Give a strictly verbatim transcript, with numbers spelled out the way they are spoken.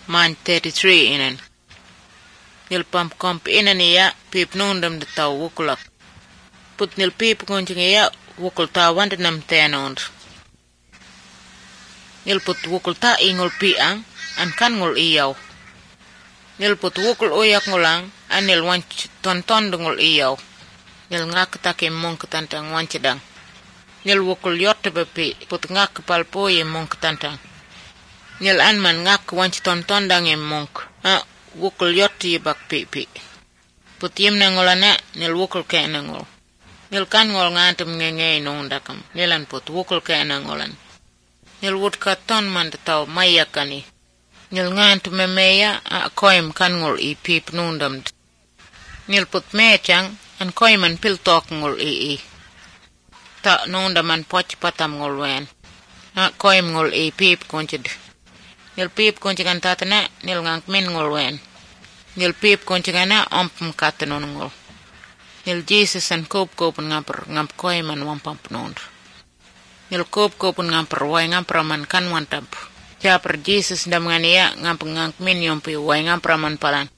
man thirty-three inen. Nil pump komp inen ya pip nundam de tau wukulak. Put nil pip kunjing ya wukul tau wanda nam tenond. Nil put wukul ta ingul piang an kan ngul iyaw. Nil put wukul uyak ngulang an nil wanch ton ton dungul iyaw. Nil ngak take mong ketantang wancedang. Nil wukul yotte bepi put ngak palpo ye mong ketantang. Nil anman ngak wanch ton ton dang ye mong. Ah wukul yotte ye bak pipi. Put yem nangolana nil wukul ke nangol. Nil kan ngol ngantem ngenge nong dakam. Nilan put wukul ke nangolan. Nil wut ka ton man tau maya kani. Nil ngant memeya a koim kan ngol i pip nundam. Nil put mechang an koiman pil tok ngol i i. Ta nundaman poch patam ngol wen. A koim ngol i pip kunchid. Nil pip kunchigan tatana nil ngank min ngol wen. Nil pip kunchigana ompum katanon ngol. Nil Jesus an kop kopun ngampar ngamp koiman wampamp nund. Nil kop kopun ngampar way ngamparaman kan wantamp. Japar Jesus dam ngania ngamp ngank min yompi way ngamparaman palan.